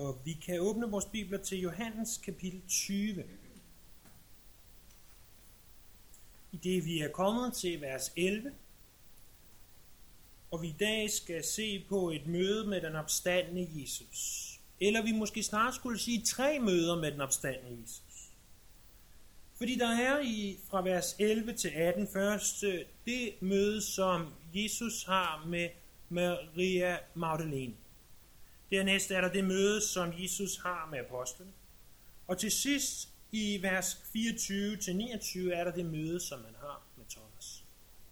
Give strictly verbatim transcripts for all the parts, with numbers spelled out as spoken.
Og vi kan åbne vores bibler til Johannes kapitel tyve. I det vi er kommet til vers elleve, og vi i dag skal se på et møde med den opstandne Jesus. Eller vi måske snart skulle sige tre møder med den opstandne Jesus. Fordi der er i fra vers elleve til atten først det møde, som Jesus har med Maria Magdalene. Dernæst er der det møde, som Jesus har med apostlene. Og til sidst i vers fireogtyve til niogtyve er der det møde, som man har med Thomas.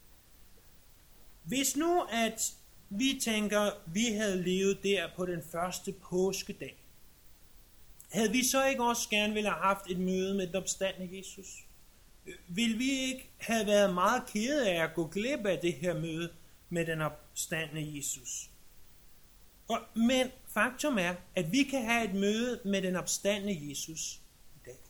Hvis nu at vi tænker, vi havde levet der på den første påskedag, havde vi så ikke også gerne ville have haft et møde med den opstandne Jesus? Vil vi ikke have været meget kede af at gå glip af det her møde med den opstandne Jesus? Og, men faktum er, at vi kan have et møde med den opstandne Jesus i dag.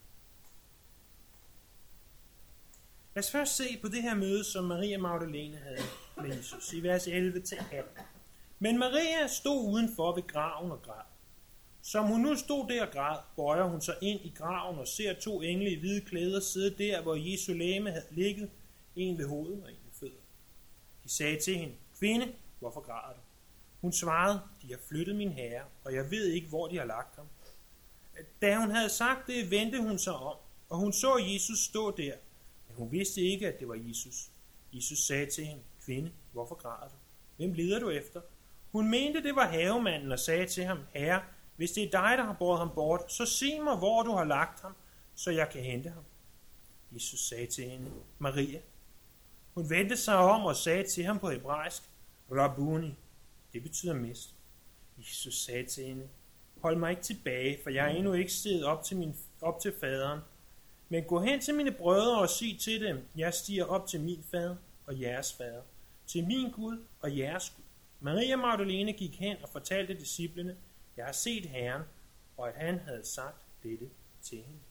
Lad os først se på det her møde, som Maria Magdalene havde med Jesus i vers elleve til atten. Men Maria stod udenfor ved graven og græd. Som hun nu stod der og græd, bøjer hun sig ind i graven og ser to engle i hvide klæder sidde der, hvor Jesu legeme havde ligget, en ved hovedet og en ved fødderne. De sagde til hende, kvinde, hvorfor græder du? Hun svarede, de har flyttet min herre, og jeg ved ikke, hvor de har lagt ham. Da hun havde sagt det, vendte hun sig om, og hun så Jesus stå der, men hun vidste ikke, at det var Jesus. Jesus sagde til hende, kvinde, hvorfor græder du? Hvem leder du efter? Hun mente, det var havemanden og sagde til ham, herre, hvis det er dig, der har båret ham bort, så sig mig, hvor du har lagt ham, så jeg kan hente ham. Jesus sagde til hende, Maria. Hun vendte sig om og sagde til ham på hebraisk, Rabbuni. Det betyder mester. Jesus sagde til hende, hold mig ikke tilbage, for jeg er endnu ikke steget op til, min, op til faderen. Men gå hen til mine brødre og sig til dem, jeg stiger op til min fader og jeres fader, til min Gud og jeres Gud. Maria Magdalene gik hen og fortalte disciplene, jeg har set Herren, og at han havde sagt dette til hende.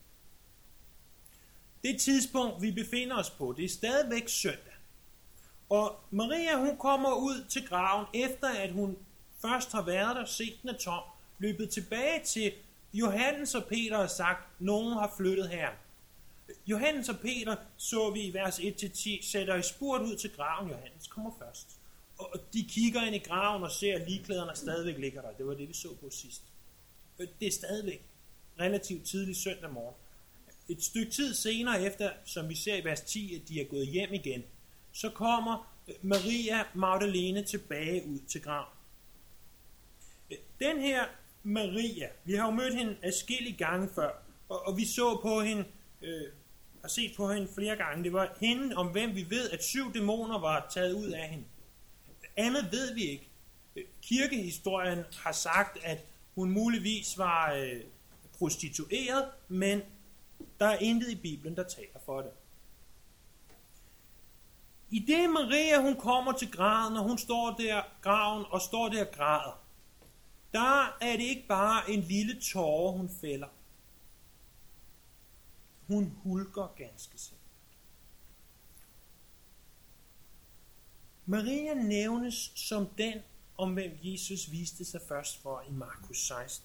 Det tidspunkt, vi befinder os på, det er stadigvæk søndag. Og Maria, hun kommer ud til graven, efter at hun først har været der, set den er tom, løbet tilbage til Johannes og Peter og sagt, nogen har flyttet Herren. Johannes og Peter, så vi i vers et til ti, sætter i spurt ud til graven. Johannes kommer først. Og de kigger ind i graven og ser, at ligklæderne stadigvæk ligger der. Det var det, vi så på sidst. Det er stadigvæk relativt tidlig søndag morgen. Et stykke tid senere efter, som vi ser i vers ti, at de er gået hjem igen, så kommer Maria Magdalene tilbage ud til graven. Den her Maria, vi har jo mødt hende adskillige gange før, og, og vi så på hende, øh, har set på hende flere gange. Det var hende, om hvem vi ved, at syv dæmoner var taget ud af hende. Andet ved vi ikke. Kirkehistorien har sagt, at hun muligvis var øh, prostitueret, men der er intet i Bibelen, der taler for det. I det Maria, hun kommer til graven, og hun står der, graven og står der og græder, der er det ikke bare en lille tåre, hun fælder. Hun hulker ganske simpelt. Maria nævnes som den, om hvem Jesus viste sig først for i Markus seksten.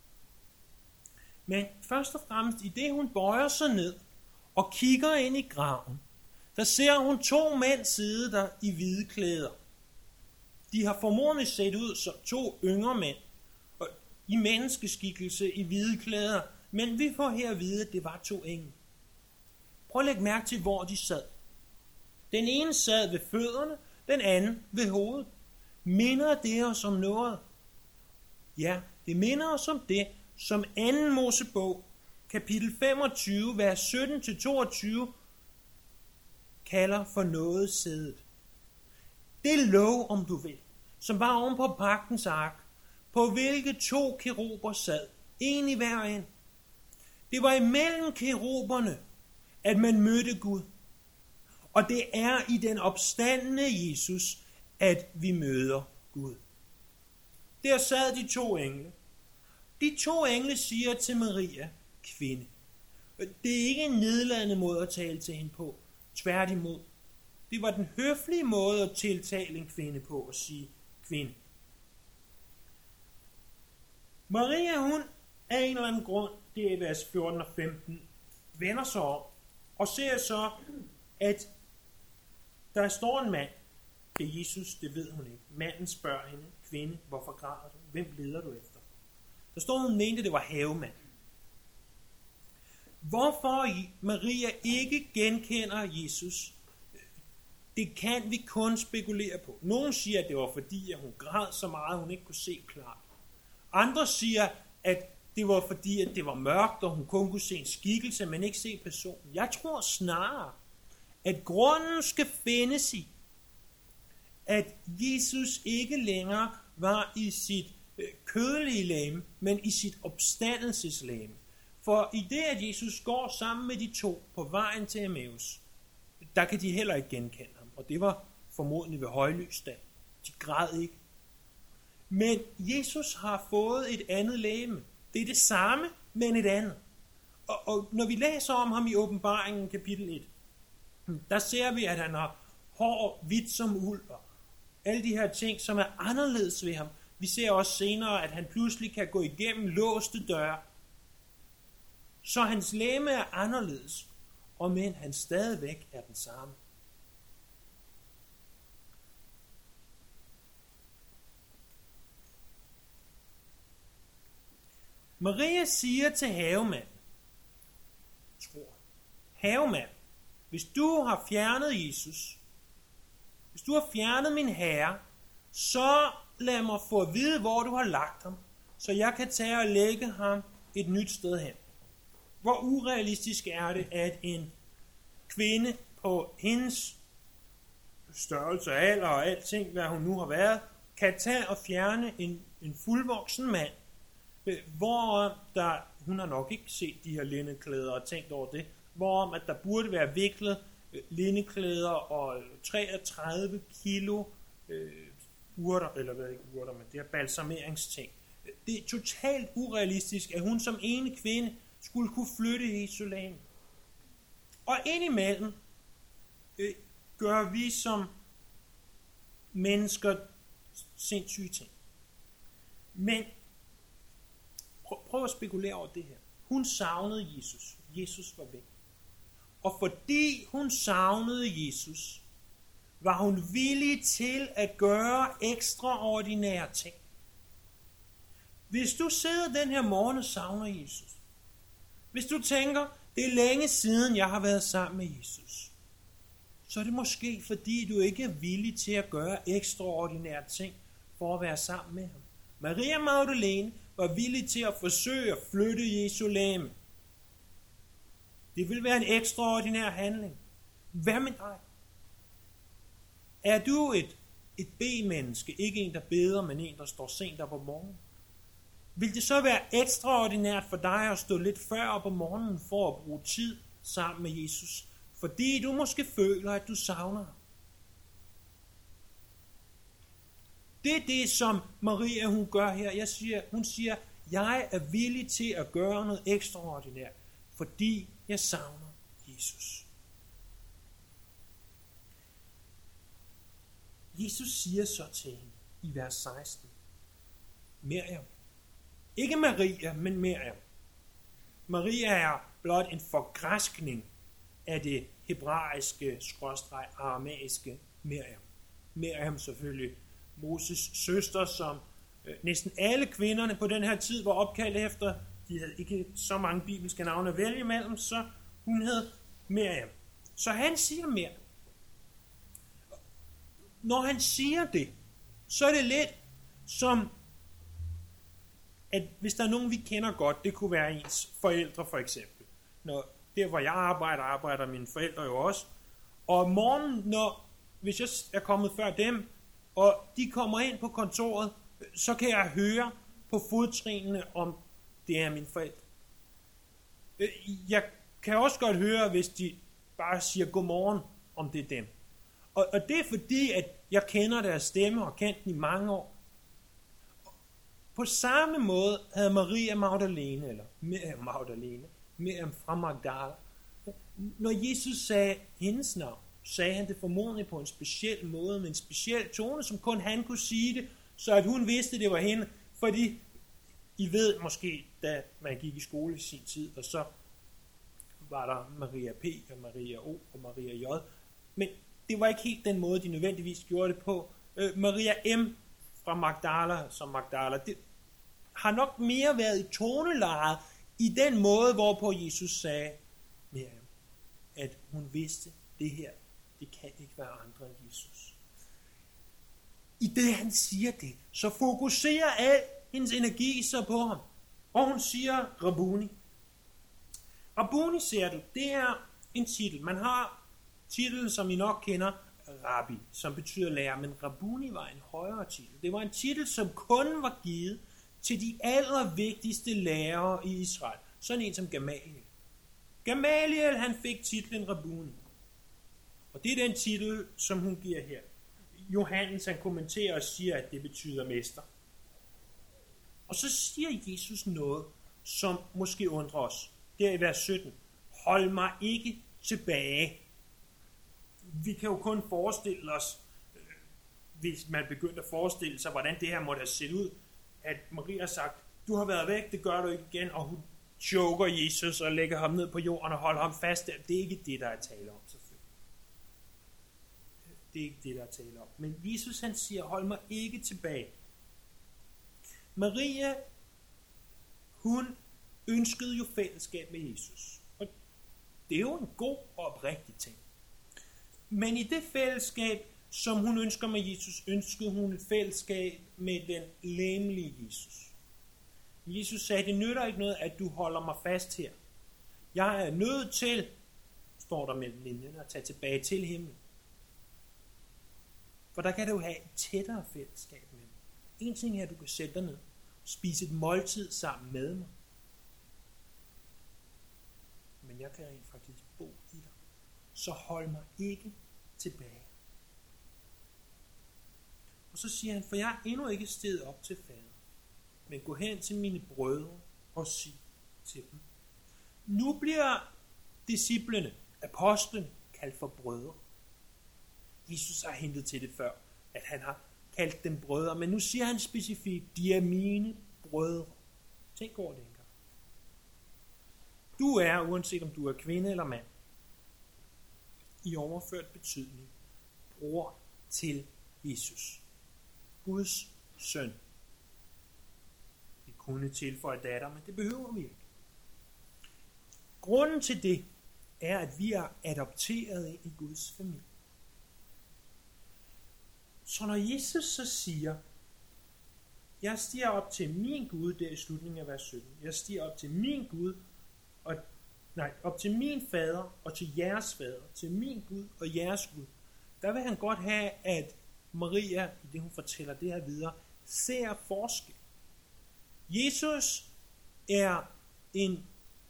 Men først og fremmest, i det hun bøjer sig ned og kigger ind i graven, der ser hun to mænd sidde der i hvide klæder. De har formodentlig set ud som to yngre mænd, og i menneskeskikkelse i hvide klæder, men vi får her at vide, at det var to engle. Prøv at lægge mærke til, hvor de sad. Den ene sad ved fødderne, den anden ved hovedet. Minder det os om noget? Ja, det minder os om det, som anden Mosebog, kapitel femogtyve, vers sytten til toogtyve, kalder for noget sædet. Det lov, om du vil, som var oven på pagtens ark, på hvilke to keruber sad, en i hver end. Det var imellem keruberne, at man mødte Gud. Og det er i den opstandne Jesus, at vi møder Gud. Der sad de to engle. De to engle siger til Maria, kvinde. Det er ikke en nedladende måde at tale til hende på. Tværtimod. Det var den høflige måde at tiltale en kvinde på at sige kvinde. Maria, hun af en eller anden grund, det er i vers fjorten og femten, vender sig om og ser så, at der står en mand. Det er Jesus, det ved hun ikke. Manden spørger hende, kvinde, hvorfor græder du? Hvem leder du efter? Der står, hun mente, det var havemand. Hvorfor Maria ikke genkender Jesus, det kan vi kun spekulere på. Nogle siger, at det var fordi, at hun græd så meget, at hun ikke kunne se klart. Andre siger, at det var fordi, at det var mørkt, og hun kun kunne se en skikkelse, men ikke se personen. Jeg tror snarere, at grunden skal findes i, at Jesus ikke længere var i sit kødelige legeme, men i sit opstandelseslegeme. For i det, at Jesus går sammen med de to på vejen til Emmaus, der kan de heller ikke genkende ham. Og det var formodentlig ved højlysdag. De græd ikke. Men Jesus har fået et andet legeme. Det er det samme, men et andet. Og, og når vi læser om ham i Åbenbaringen kapitel et, der ser vi, at han har hår hvidt som uld, og alle de her ting, som er anderledes ved ham. Vi ser også senere, at han pludselig kan gå igennem låste døre. Så hans legeme er anderledes, og men han stadigvæk er den samme. Maria siger til havemanden, tror, havemand, hvis du har fjernet Jesus, hvis du har fjernet min herre, så lad mig få at vide, hvor du har lagt ham, så jeg kan tage og lægge ham et nyt sted hen. Hvor urealistisk er det, at en kvinde på hendes størrelse og alder og alting, hvad hun nu har været, kan tage og fjerne en, en fuldvoksen mand, hvor der, hun har nok ikke set de her linneklæder og tænkt over det, hvorom at der burde være viklet linneklæder og treogtredive kilo øh, urter, eller hvad ikke urter, men det er balsameringsting. Det er totalt urealistisk, at hun som ene kvinde skulle kunne flytte Jesu legeme. Og indimellem øh, gør vi som mennesker sindssyge ting. Men prøv, prøv at spekulere over det her. Hun savnede Jesus. Jesus var væk. Og fordi hun savnede Jesus, var hun villig til at gøre ekstraordinære ting. Hvis du sidder den her morgen og savner Jesus, hvis du tænker, det er længe siden, jeg har været sammen med Jesus, så er det måske, fordi du ikke er villig til at gøre ekstraordinære ting for at være sammen med ham. Maria Magdalene var villig til at forsøge at flytte Jesu legeme. Det vil være en ekstraordinær handling. Hvad med dig? Er du et, et B-menneske, ikke en, der beder, men en, der står sent op om morgenen? Vil det så være ekstraordinært for dig at stå lidt før op om morgenen for at bruge tid sammen med Jesus? Fordi du måske føler, at du savner ham. Det er det, som Maria hun gør her. Jeg siger, hun siger, jeg er villig til at gøre noget ekstraordinært, fordi jeg savner Jesus. Jesus siger så til hende i vers seksten, Miriam. Ikke Maria, men Miriam. Maria er blot en forgræskning af det hebraiske, skråstreg, aramæiske Miriam. Miriam selvfølgelig Moses søster, som øh, næsten alle kvinderne på den her tid var opkaldt efter. De havde ikke så mange bibelske navne at vælge imellem, så hun hed Miriam. Så han siger Miriam. Når han siger det, så er det lidt som, at hvis der er nogen, vi kender godt, det kunne være ens forældre for eksempel. Når der, hvor jeg arbejder, arbejder mine forældre jo også. Og om morgenen, når, hvis jeg er kommet før dem, og de kommer ind på kontoret, så kan jeg høre på fodtrinene, om det er mine forældre. Jeg kan også godt høre, hvis de bare siger godmorgen, om det er dem. Og, og det er fordi, at jeg kender deres stemme og kendt den i mange år. På samme måde havde Maria Magdalene, eller Miriam Magdalene, Miriam fra Magdala, når Jesus sagde hendes navn, sagde han det formodentlig på en speciel måde, med en speciel tone, som kun han kunne sige det, så at hun vidste, det var hende. Fordi I ved måske, da man gik i skole i sin tid, og så var der Maria P. og Maria O. og Maria J. Men det var ikke helt den måde, de nødvendigvis gjorde det på. Øh, Maria M. fra Magdala som Magdala, det har nok mere været i tonelejet i den måde, hvorpå Jesus sagde, Miriam, at hun vidste, det her, det kan ikke være andre end Jesus. I det han siger det, så fokuserer al hendes energi så på ham. Og hun siger Rabbuni. Rabbuni, ser du, det er en titel. Man har titlen, som I nok kender, Rabbi, som betyder lærer, men Rabbuni var en højere titel. Det var en titel, som kun var givet til de allervigtigste lærere i Israel. Sådan en som Gamaliel. Gamaliel, han fik titlen Rabbuni. Og det er den titel, som hun giver her. Johannes, han kommenterer og siger, at det betyder mester. Og så siger Jesus noget, som måske undrer os. Der i vers sytten. Hold mig ikke tilbage. Vi kan jo kun forestille os, hvis man begyndte at forestille sig, hvordan det her måtte have set ud, at Maria har sagt, du har været væk, det gør du ikke igen, og hun choker Jesus og lægger ham ned på jorden og holder ham fast der. Det er ikke det, der er tale om, selvfølgelig. Det er ikke det, der er tale om. Men Jesus, han siger, hold mig ikke tilbage. Maria, hun ønskede jo fællesskab med Jesus. Og det er jo en god og oprigtig ting. Men i det fællesskab, som hun ønsker med Jesus, ønskede hun et fællesskab med den legemlige Jesus. Jesus sagde, det nytter ikke noget, at du holder mig fast her. Jeg er nødt til, står der mellem linjerne, at tage tilbage til himlen. For der kan du have et tættere fællesskab med mig. En ting er, at du kan sætte dig ned og spise et måltid sammen med mig. Men jeg kan rent faktisk bo i dig. Så hold mig ikke tilbage. Og så siger han, for jeg er endnu ikke steget op til fader, men gå hen til mine brødre og sig til dem. Nu bliver disciplene, apostlene, kaldt for brødre. Jesus har hentet til det før, at han har kaldt dem brødre, men nu siger han specifikt, de er mine brødre. Tænk over det engang. Du er, uanset om du er kvinde eller mand, i overført betydning, bror til Jesus. Guds søn. Vi kunne tilføje datter, men det behøver vi ikke. Grunden til det er, at vi er adopteret i Guds familie. Så når Jesus så siger, jeg stiger op til min Gud, der i slutningen af vers sytten, jeg stiger op til min Gud, og, nej, op til min fader og til jeres fader, til min Gud og jeres Gud, der vil han godt have, at Maria, i det hun fortæller det her videre, ser forskel. Jesus er en,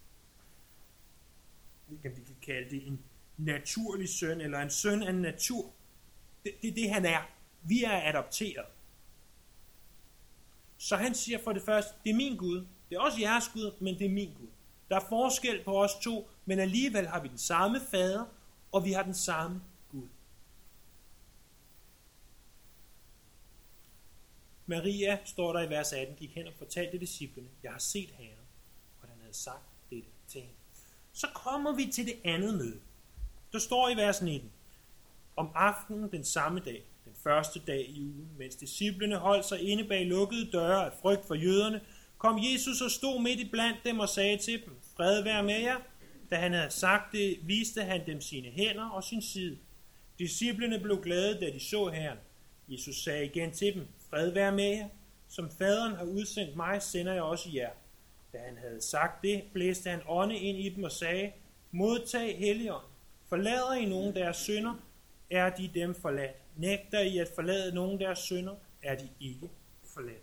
vi kan kalde det en naturlig søn, eller en søn af natur. Det er det, det, han er. Vi er adopteret. Så han siger for det første, det er min Gud. Det er også jeres Gud, men det er min Gud. Der er forskel på os to, men alligevel har vi den samme fader, og vi har den samme Gud. Maria, står der i vers atten, gik hen og fortalte disciplene, jeg har set Herren, og han havde sagt dette til hende. Så kommer vi til det andet møde. Der står i vers nitten, om aftenen den samme dag, den første dag i ugen, mens disciplene holdt sig inde bag lukkede døre af frygt for jøderne, kom Jesus og stod midt i blandt dem og sagde til dem, fred være med jer. Da han havde sagt det, viste han dem sine hænder og sin side. Disciplene blev glade, da de så Herren. Jesus sagde igen til dem, fred være med jer. Som faderen har udsendt mig, sender jeg også jer. Da han havde sagt det, blæste han ånde ind i dem og sagde, modtag Helligånden. Forlader I nogen deres synder, er de dem forladt. Nægter I at forlade nogen deres synder, er de ikke forladt.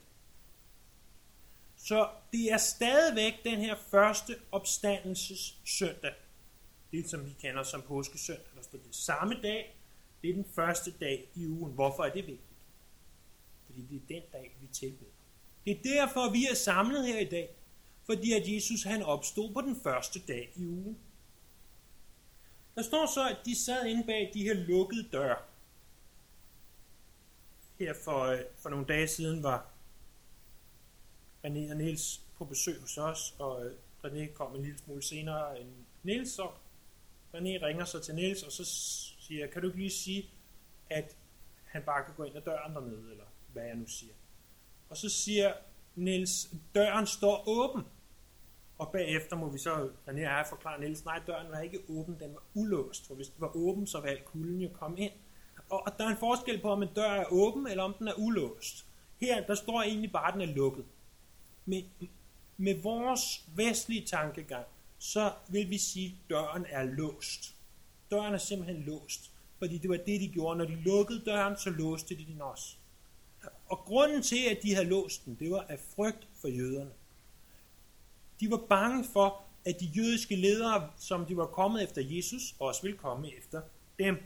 Så det er stadigvæk den her første opstandelses søndag. Det som vi kender som påskesøndag. Der står det samme dag. Det er den første dag i ugen. Hvorfor er det vigtigt? Fordi det er den dag, vi tilbeder. Det er derfor, vi er samlet her i dag. Fordi at Jesus han opstod på den første dag i ugen. Der står så, at de sad inde bag de her lukkede døre. Her for, for nogle dage siden var René og Niels på besøg hos os, og René kom en lille smule senere end Niels, så René ringer så til Niels, og så siger jeg, kan du ikke lige sige, at han bare kan gå ind ad døren dernede, eller hvad jeg nu siger. Og så siger Niels, døren står åben. Og bagefter må vi så, René og jeg forklare Niels, nej, døren var ikke åben, den var ulåst. For hvis den var åben, så ville al kulden jo komme ind. Og, og der er en forskel på, om en dør er åben, eller om den er ulåst. Her, der står egentlig bare, at den er lukket. Med, med vores vestlige tankegang, så vil vi sige, at døren er låst. Døren er simpelthen låst. Fordi det var det, de gjorde. Når de lukkede døren, så låste de den også. Og grunden til, at de havde låst den, det var af frygt for jøderne. De var bange for, at de jødiske ledere, som de var kommet efter Jesus, også ville komme efter dem.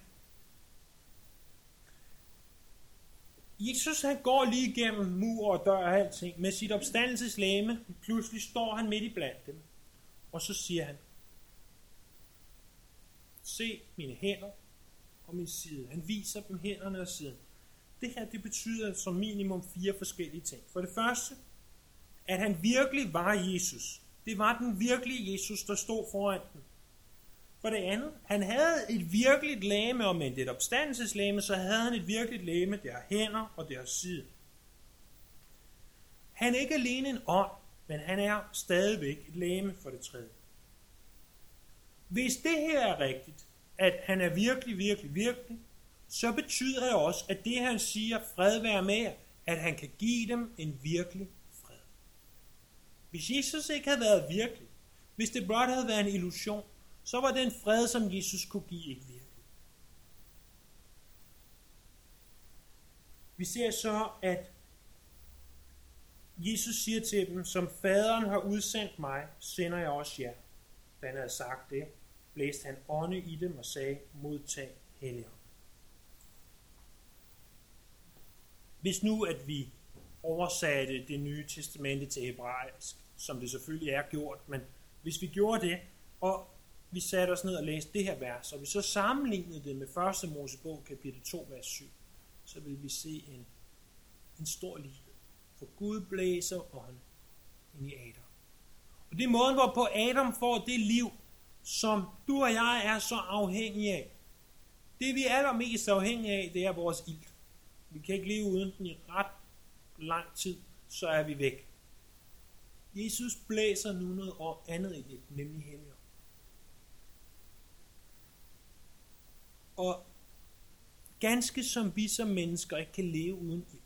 Jesus, han går lige igennem mur og dør og alting med sit opstandelseslegeme. Pludselig står han midt i blandt dem. Og så siger han, se mine hænder og min side. Han viser dem hænderne og siden. Det her, det betyder som minimum fire forskellige ting. For det første, at han virkelig var Jesus. Det var den virkelige Jesus, der stod foran den. For det andet, han havde et virkeligt legeme, og med et opstandelseslegeme, så havde han et virkeligt legeme, det har hænder og det har side. Han er ikke alene en ånd, men han er stadigvæk et legeme for det tredje. Hvis det her er rigtigt, at han er virkelig, virkelig, virkelig, så betyder det også, at det han siger, fred være med jer, at han kan give dem en virkelig fred. Hvis Jesus ikke havde været virkelig, hvis det blot havde været en illusion, så var den fred, som Jesus kunne give, ikke virkelig. Vi ser så, at Jesus siger til dem, som faderen har udsendt mig, sender jeg også jer. Da han havde sagt det, blæste han ånde i dem og sagde, modtag Helligånden. Hvis nu, at vi oversatte det nye testamente til hebraisk, som det selvfølgelig er gjort, men hvis vi gjorde det, og vi satte os ned og læste det her vers, og vi så sammenlignede det med første Mosebog, kapitel to, vers syv, så vil vi se en, en stor lighed. For Gud blæser ånd ind i Adam. Og det er måden, hvorpå Adam får det liv, som du og jeg er så afhængige af. Det vi er allermest afhængige af, det er vores ild. Vi kan ikke leve uden den i ret lang tid, så er vi væk. Jesus blæser nu noget andet i det, nemlig Helligånden. Og ganske som vi som mennesker ikke kan leve uden ild,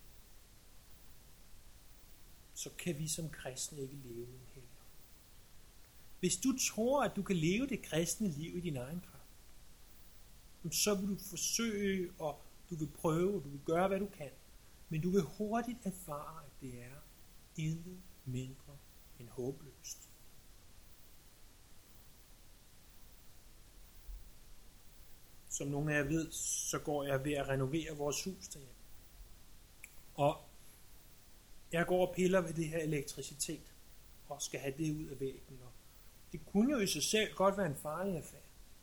så kan vi som kristne ikke leve uden Helligånden. Hvis du tror, at du kan leve det kristne liv i din egen kraft, så vil du forsøge, og du vil prøve, og du vil gøre, hvad du kan. Men du vil hurtigt erfare, at det er intet mindre end håbløst. Som nogle af jer ved, så går jeg ved at renovere vores hus derhjemme. Og jeg går og piller ved det her elektricitet, og skal have det ud af væggen. Og det kunne jo i sig selv godt være en farlig affære.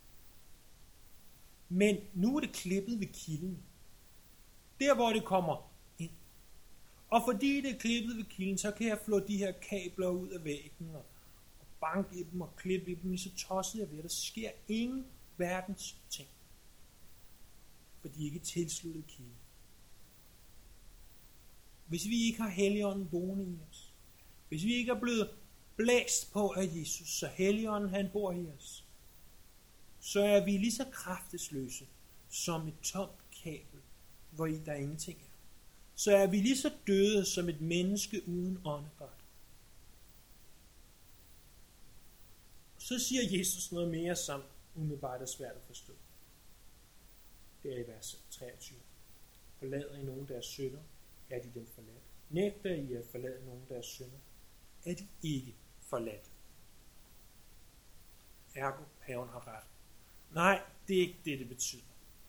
Men nu er det klippet ved kilden. Der hvor det kommer ind. Og fordi det er klippet ved kilden, så kan jeg flå de her kabler ud af væggen, og banke i dem og klippe i dem, så tosset jeg ved. Der sker ingen verdens ting. For de er ikke tilsluttet kilden. Hvis vi ikke har Helligånden boende i os, hvis vi ikke er blevet blæst på af Jesus, så Helligånden han bor i os, så er vi lige så kraftesløse som et tomt kabel, hvor i der ingenting er. Så er vi lige så døde som et menneske uden åndedræt. Så siger Jesus noget mere, som umiddelbart er svært at forstå. Det er i vers treogtyve. Forlader I nogen deres synder, er de dem forladt. Nægter I at forlade nogen deres synder, er de ikke forladt. Ergo, paven har ret. Nej, det er ikke det, det betyder.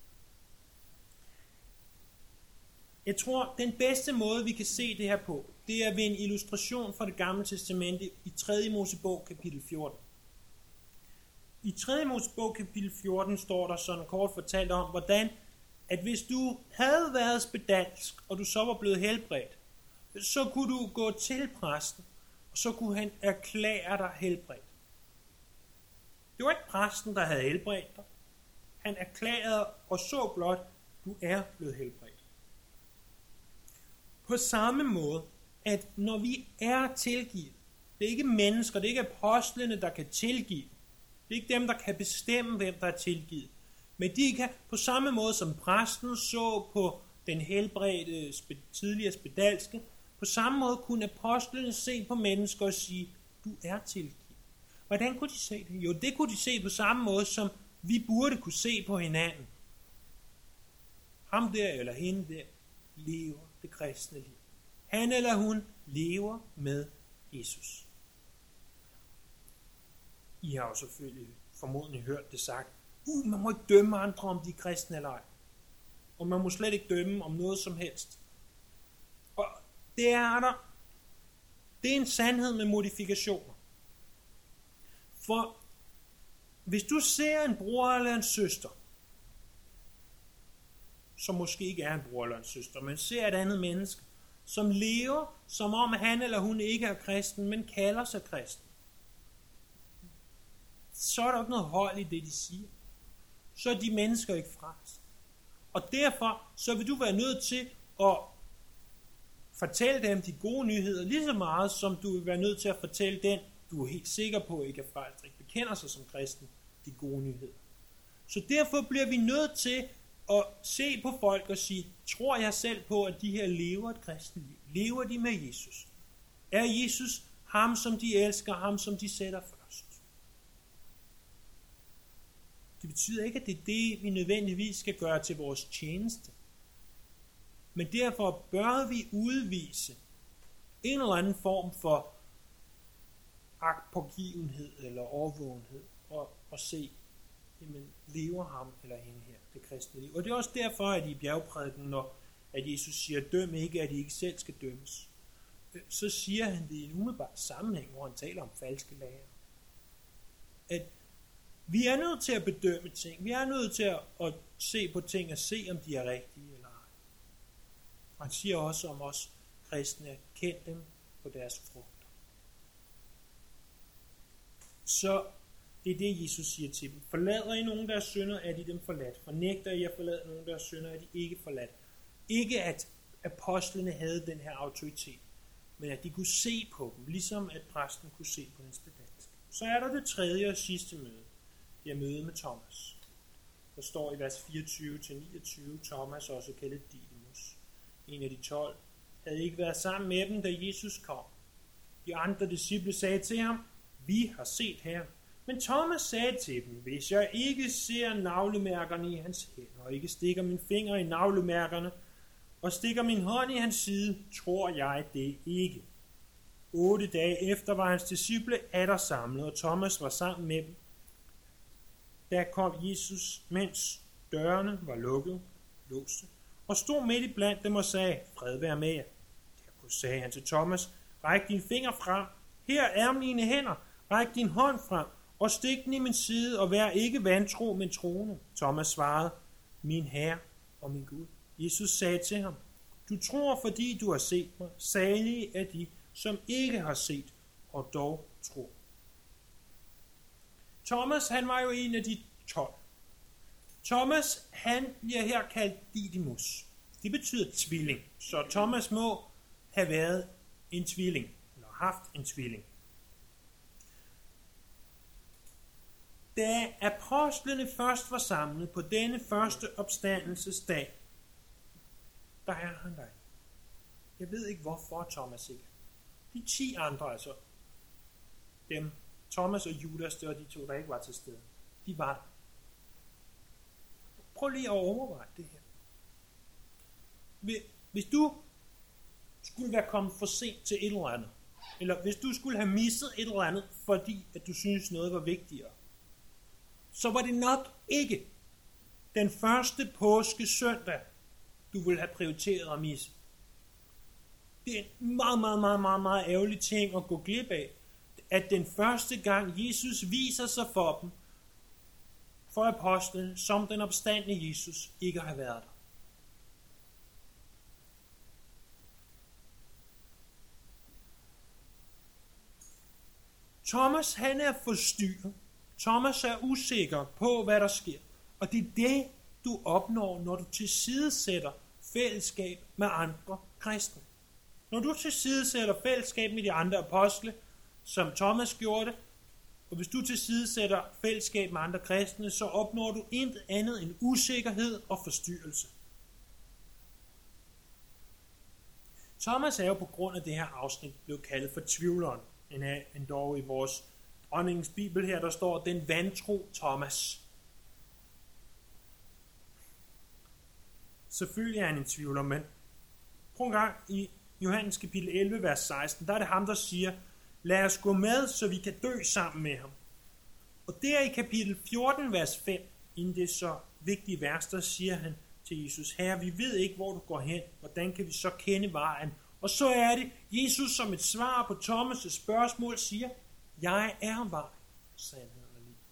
Jeg tror, den bedste måde, vi kan se det her på, det er ved en illustration fra det gamle testamente i tredje Mosebog, kapitel fjorten. I tredje Mosebog, kapitel fjorten, står der sådan kort fortalt om, hvordan, at hvis du havde været spedalsk, og du så var blevet helbredt, så kunne du gå til præsten, og så kunne han erklære dig helbredt. Det var ikke præsten, der havde helbredt dig. Han erklærede og så blot, du er blevet helbredt. På samme måde, at når vi er tilgivet, det er ikke mennesker, det er ikke apostlene, der kan tilgive. Det er ikke dem, der kan bestemme, hvem der er tilgivet. Men de kan på samme måde som præsten så på den helbredte tidligere spedalske, på samme måde kunne apostlene se på mennesker og sige, du er tilgivet. Hvordan kunne de se det? Jo, det kunne de se på samme måde, som vi burde kunne se på hinanden. Ham der eller hende der lever det kristne liv. Han eller hun lever med Jesus. I har jo selvfølgelig formodentlig hørt det sagt, uh, man må ikke dømme andre, om de er kristne eller ej. Og man må slet ikke dømme om noget som helst. Og det er der. Det er en sandhed med modifikationer. For hvis du ser en bror eller en søster, som måske ikke er en bror eller en søster, men ser et andet menneske, som lever, som om han eller hun ikke er kristen, men kalder sig kristen, så er der ikke noget hold i det, de siger. Så er de mennesker ikke frelst. Og derfor så vil du være nødt til at fortælle dem de gode nyheder, lige så meget som du vil være nødt til at fortælle den, du er helt sikker på ikke er frelst, ikke bekender sig som kristen, de gode nyheder. Så derfor bliver vi nødt til at se på folk og sige, tror jeg selv på, at de her lever et kristent liv? Lever de med Jesus? Er Jesus ham, som de elsker, ham, som de sætter først? Det betyder ikke, at det er det, vi nødvendigvis skal gøre til vores tjeneste. Men derfor bør vi udvise en eller anden form for agtpågivenhed eller overvågenhed og, og se, jamen, lever ham eller hende her det kristne liv. Og det er også derfor, at i bjergprædiken, når at Jesus siger, døm ikke, at I ikke selv skal dømmes, så siger han det i en umiddelbar sammenhæng, hvor han taler om falske lærer. At vi er nødt til at bedømme ting. Vi er nødt til at, at se på ting og se, om de er rigtige eller ej. Og han siger også om os kristne, kend dem på deres frugter. Så det er det, Jesus siger til dem. Forlader I nogen, der er synder, er de dem forladt. Fornægter I at forlade nogen, der er synder, er de ikke forladt. Ikke at apostlene havde den her autoritet, men at de kunne se på dem, ligesom at præsten kunne se på den spedalske. Så er der det tredje og sidste møde. Det er møde med Thomas. Der står i vers fireogtyve til niogtyve, Thomas, også kaldet Didymus, en af de tolv, havde ikke været sammen med dem, da Jesus kom. De andre disciple sagde til ham, vi har set her. Men Thomas sagde til dem, hvis jeg ikke ser navlemærkerne i hans hænder, og ikke stikker min finger i navlemærkerne, og stikker min hånd i hans side, tror jeg det ikke. Otte dage efter var hans disciple atter samlet, og Thomas var sammen med dem. Der kom Jesus, mens dørene var lukket, låste, og stod midt i blandt dem og sagde, fred være med jer. Derpå sagde han til Thomas, ræk din finger frem, her er mine hænder, ræk din hånd frem, og stik den i min side, og vær ikke vantro, men troende. Thomas svarede, min Herre og min Gud. Jesus sagde til ham, du tror, fordi du har set mig, salige er de, som ikke har set, og dog tror. Thomas, han var jo en af de tolv. Thomas, han bliver her kaldt Didymus. Det betyder tvilling, så Thomas må have været en tvilling, eller haft en tvilling. Da apostlene først var samlet på denne første opstandelsesdag, der er han der. Jeg ved ikke hvorfor Thomas ikke. De ti andre, altså dem, Thomas og Judas, det var de to, der ikke var til stede. De var der. Prøv lige at overveje det her. Hvis du skulle være kommet for sent til et eller andet, eller hvis du skulle have misset et eller andet, fordi at du synes noget var vigtigere, så var det nok ikke den første påske søndag, du ville have prioriteret at misse. Det er en meget, meget, meget, meget, meget ærgerlig ting at gå glip af, at den første gang Jesus viser sig for dem, for apostlene, som den opstandne Jesus, ikke har været der. Thomas, han er forstyrret. Thomas er usikker på, hvad der sker. Og det er det, du opnår, når du tilsidesætter fællesskab med andre kristne. Når du tilsidesætter fællesskab med de andre apostle, som Thomas gjorde det, og hvis du tilsidesætter fællesskab med andre kristne, så opnår du intet andet end usikkerhed og forstyrrelse. Thomas er jo på grund af det her afsnit blevet kaldet for tvivleren. En dog i vores dronningens bibel her, der står, den vantro Thomas. Selvfølgelig er han en tvivler, men prøv en gang i Johannes kapitel elleve, vers seksten, der er det ham, der siger, lad os gå med, så vi kan dø sammen med ham. Og der i kapitel fjorten, vers fem, inden det så vigtige vers, der siger han til Jesus, Herre, vi ved ikke, hvor du går hen, hvordan kan vi så kende vejen? Og så er det, Jesus som et svar på Thomas' spørgsmål siger, jeg er vej, sandhed og liv.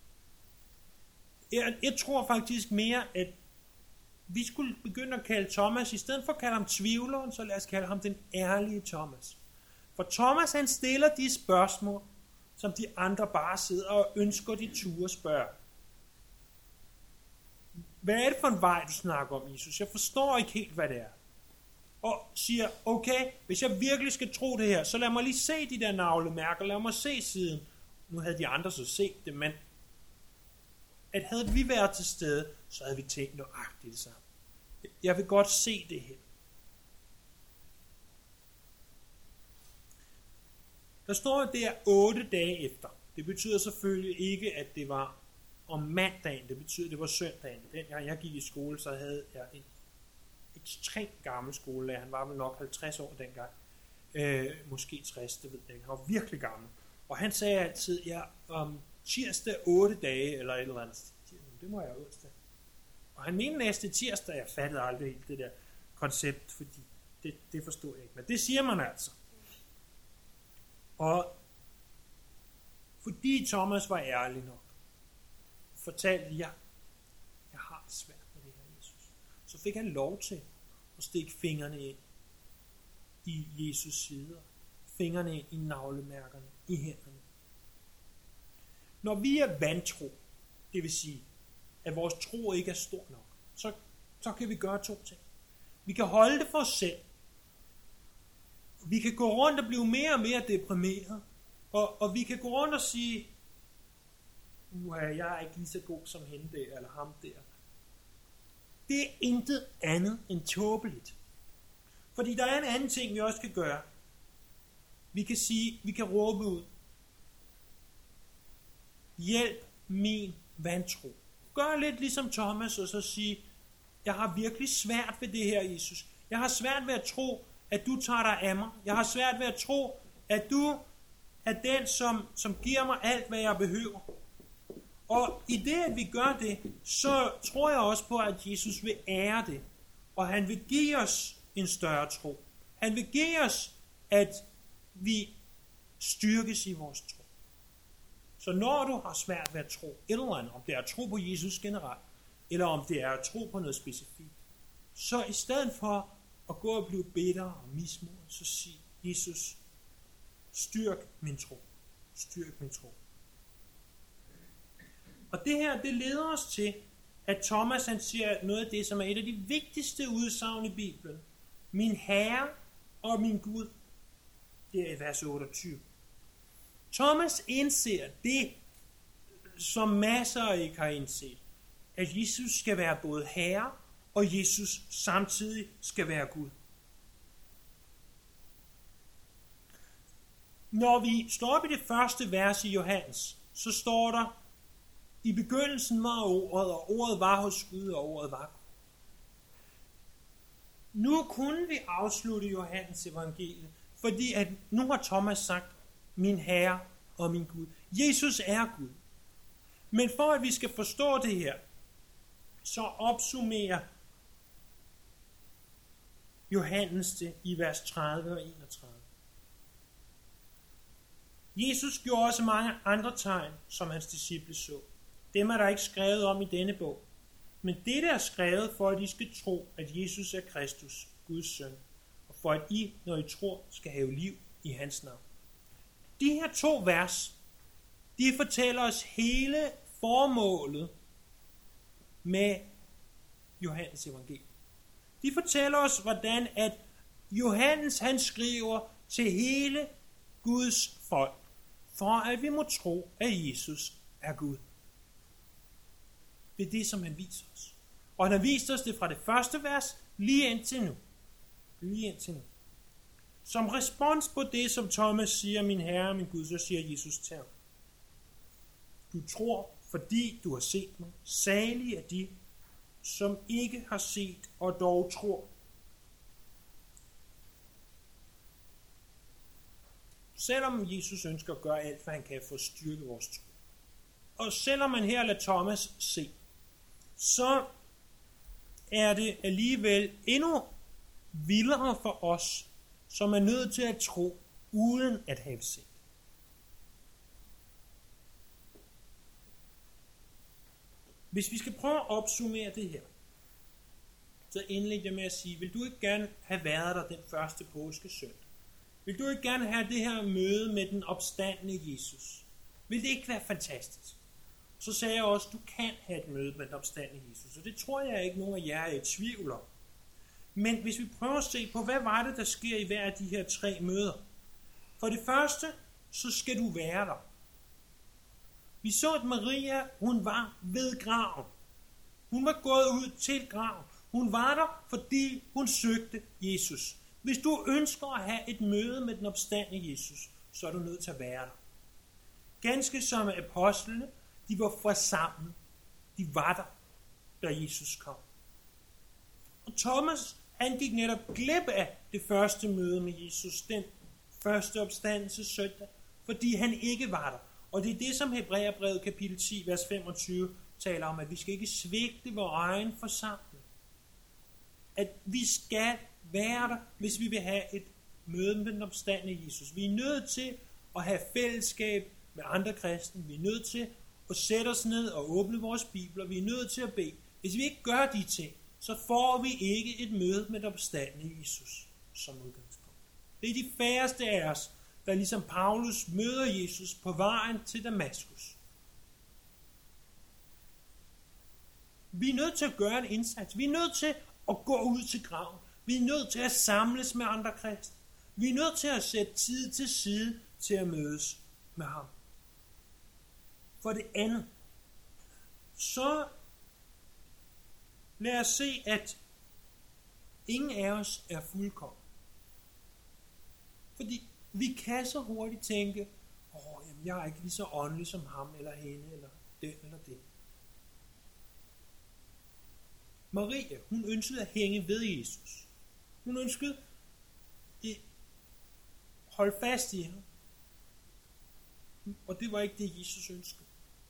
Jeg, jeg tror faktisk mere, at vi skulle begynde at kalde Thomas, i stedet for at kalde ham tvivleren, så lad os kalde ham den ærlige Thomas. For Thomas, han stiller de spørgsmål, som de andre bare sidder og ønsker, de ture spørge. Hvad er det for en vej, du snakker om, Jesus? Jeg forstår ikke helt, hvad det er. Og siger, okay, hvis jeg virkelig skal tro det her, så lad mig lige se de der navlemærker, lad mig se siden. Nu havde de andre så set det, men at havde vi været til stede, så havde vi tænkt nøjagtigt det samme. Jeg vil godt se det her. Der står, at det er otte dage efter. Det betyder selvfølgelig ikke, at det var om mandagen. Det betyder, at det var søndagen. Dengang jeg gik i skole, så havde jeg en ekstremt gammel skolelærer. Han var vel nok halvtreds år dengang. Øh, måske tres, det ved jeg ikke. Han var virkelig gammel. Og han sagde altid, ja, om tirsdag otte dage, eller et eller andet. Det må jeg onsdag. Og han mente næste tirsdag, jeg fattede aldrig helt det der koncept, fordi det, det forstod jeg ikke. Men det siger man altså. Og fordi Thomas var ærlig nok, fortalte jeg, jeg har det svært med det her, Jesus. Så fik han lov til at stikke fingrene ind i Jesus sider, fingrene ind i navlemærkerne, i hænderne. Når vi er vantro, det vil sige, at vores tro ikke er stor nok, så, så kan vi gøre to ting. Vi kan holde det for os selv. Vi kan gå rundt og blive mere og mere deprimeret. Og, og vi kan gå rundt og sige, nu er jeg ikke lige så god som hende der, eller ham der. Det er intet andet end tåbeligt. Fordi der er en anden ting, vi også kan gøre. Vi kan sige, vi kan råbe ud. Hjælp min vantro. Gør lidt ligesom Thomas, og så sige, jeg har virkelig svært ved det her, Jesus. Jeg har svært ved at tro, at du tager dig af mig. Jeg har svært ved at tro, at du er den, som, som giver mig alt, hvad jeg behøver. Og i det, at vi gør det, så tror jeg også på, at Jesus vil ære det. Og han vil give os en større tro. Han vil give os, at vi styrkes i vores tro. Så når du har svært ved at tro et eller andet, om det er at tro på Jesus generelt, eller om det er at tro på noget specifikt, så i stedet for at gå og blive bitter og mismodig, så sig, Jesus, styrk min tro. Styrk min tro. Og det her, det leder os til, at Thomas han siger noget af det, som er et af de vigtigste udsagn i Bibelen. Min Herre og min Gud. Det er i vers otteogtyve. Thomas indser det, som masser ikke har indset. At Jesus skal være både Herre, og Jesus samtidig skal være Gud. Når vi står op i det første vers i Johannes, så står der, i begyndelsen var ordet, og ordet var hos Gud, og ordet var Gud. Nu kunne vi afslutte Johannes evangeliet, fordi at nu har Thomas sagt, min Herre og min Gud. Jesus er Gud. Men for at vi skal forstå det her, så opsummerer Johannes det i vers tredive og enogtredive. Jesus gjorde også mange andre tegn, som hans disciple så. Dem er der ikke skrevet om i denne bog. Men det der er skrevet for, at I skal tro, at Jesus er Kristus, Guds søn. Og for at I, når I tror, skal have liv i hans navn. De her to vers, de fortæller os hele formålet med Johannes evangelium. De fortæller os, hvordan at Johannes han skriver til hele Guds folk, for at vi må tro, at Jesus er Gud. Det er det, som han viser os. Og han har vist os det fra det første vers, lige indtil nu. Lige indtil nu. Som respons på det, som Thomas siger, min Herre, min Gud, så siger Jesus til ham: du tror, fordi du har set mig. Salige er de, som ikke har set og dog tror. Selvom Jesus ønsker at gøre alt, hvad han kan for at styrke vores tro, og selvom man her lader Thomas se, så er det alligevel endnu vildere for os, som er nødt til at tro, uden at have set. Hvis vi skal prøve at opsummere det her, så indledte jeg med at sige, vil du ikke gerne have været der den første påskesøndag? Vil du ikke gerne have det her møde med den opstandne Jesus? Vil det ikke være fantastisk? Så sagde jeg også, du kan have et møde med den opstandne Jesus, og det tror jeg ikke, nogen af jer er i tvivl om. Men hvis vi prøver at se på, hvad var det, der sker i hver af de her tre møder? For det første, så skal du være der. Vi så, at Maria, hun var ved graven. Hun var gået ud til graven. Hun var der, fordi hun søgte Jesus. Hvis du ønsker at have et møde med den opstandne Jesus, så er du nødt til at være der. Ganske som apostlene, de var forsamlet. De var der, da Jesus kom. Og Thomas, han gik netop glip af det første møde med Jesus, den første opstandelse søndag, fordi han ikke var der. Og det er det, som Hebræerbrevet kapitel ti, vers femogtyve taler om, at vi skal ikke svigte vores egen forsamling. At vi skal være der, hvis vi vil have et møde med den opstandne Jesus. Vi er nødt til at have fællesskab med andre kristne. Vi er nødt til at sætte os ned og åbne vores bibler. Vi er nødt til at bede. Hvis vi ikke gør de ting, så får vi ikke et møde med den opstandne Jesus som udgangspunkt. Det er de færreste af os, der ligesom Paulus møder Jesus på vejen til Damaskus. Vi er nødt til at gøre en indsats. Vi er nødt til at gå ud til graven. Vi er nødt til at samles med andre kristne. Vi er nødt til at sætte tid til side til at mødes med ham. For det andet, så lad os se, at ingen af os er fuldkommen. Fordi vi kan så hurtigt tænke, åh, jamen, jeg er ikke lige så åndelig som ham, eller hende, eller den, eller det. Maria, hun ønskede at hænge ved Jesus. Hun ønskede at holde fast i ham. Og det var ikke det, Jesus ønskede.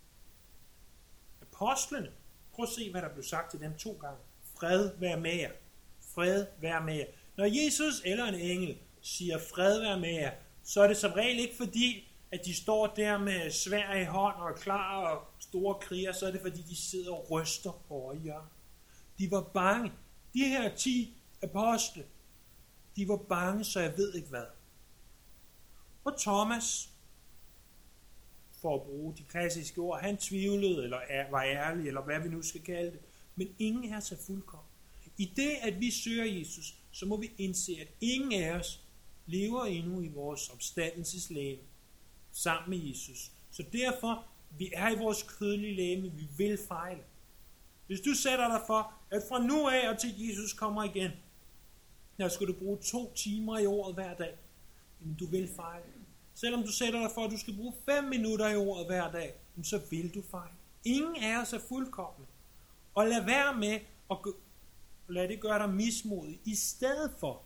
Apostlene, prøv at se, hvad der blev sagt til dem to gange. Fred være med jer. Fred være med jer. Når Jesus eller en engel siger fred være med jer, så er det som regel ikke fordi, at de står der med sværd i hånd og er klar og store kriger, så er det fordi, de sidder og ryster over i hjørnet. De var bange. De her ti apostle, de var bange, så jeg ved ikke hvad. Og Thomas, for at bruge de klassiske ord, han tvivlede, eller var ærlig, eller hvad vi nu skal kalde det. Men ingen er så fuldkommen. I det, at vi søger Jesus, så må vi indse, at ingen af os lever endnu i vores opstandelseslæge sammen med Jesus. Så derfor, vi er i vores kødelige læge, vi vil fejle. Hvis du sætter dig for, at fra nu af og til Jesus kommer igen, der skal du bruge to timer i året hver dag, jamen du vil fejle. Selvom du sætter dig for, at du skal bruge fem minutter i året hver dag, så vil du fejle. Ingen af os er fuldkomne. Og lad være med at lad det gøre dig mismodig. I stedet for,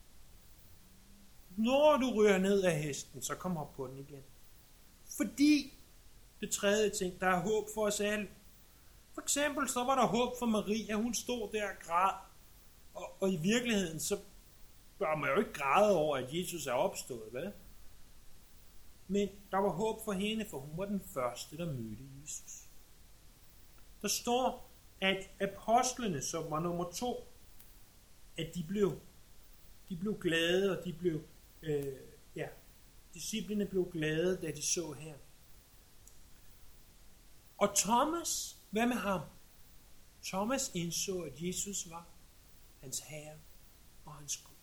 når du ryger ned af hesten, så kom op på den igen. Fordi, det tredje ting, der er håb for os alle. For eksempel, så var der håb for Maria. Hun stod der og græd. Og, og i virkeligheden, så bør man jo ikke græde over, at Jesus er opstået, hvad? Men der var håb for hende, for hun var den første, der mødte Jesus. Der står, at apostlene, som var nummer to, at de blev, de blev glade, og de blev, øh, ja, Disciplene blev glade, da de så her. Og Thomas, hvad med ham? Thomas indså, at Jesus var hans Herre og hans Gud.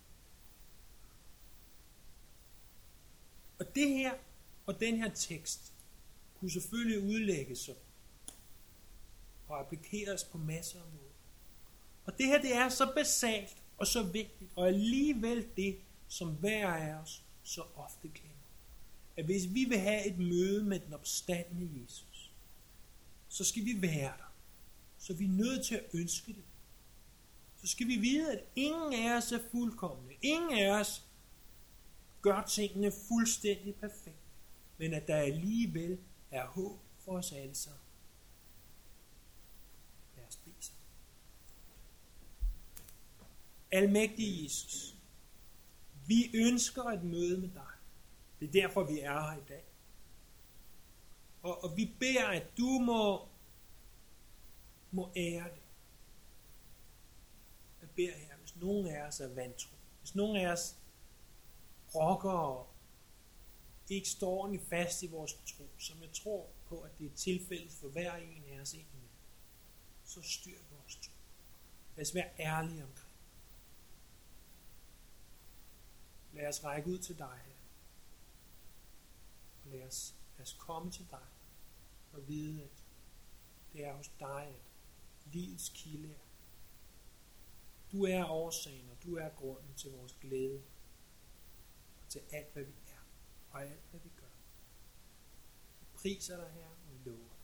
Og det her, og den her tekst, kunne selvfølgelig udlægges og applikeres på masser af måder. Og det her, det er så basalt og så vigtigt, og alligevel det, som hver af os så ofte glemmer. At hvis vi vil have et møde med den opstandne Jesus, så skal vi være der. Så vi er nødt til at ønske det. Så skal vi vide, at ingen af os er fuldkomne. Ingen af os gør tingene fuldstændig perfekt. Men at der alligevel er håb for os alle sammen. Lad os bede sammen. Almægtige Jesus, vi ønsker et møde med dig. Det er derfor, vi er her i dag. Og, og vi beder, at du må, må ære det. Jeg beder her, hvis nogen af os er vantro, hvis nogen af os rokker og ikke står ordentligt fast i vores tro, som jeg tror på, at det er tilfældet for hver en af os egentlig, så styr vores tro. Lad os være ærlige omkring. Lad os række ud til dig her. Og lad os, lad os komme til dig og vide, at det er hos dig, at livets kilde er. Du er årsagen, og du er grunden til vores glæde. Og til alt, hvad vi er, og alt, hvad vi gør. Vi priser dig her, og vi lover.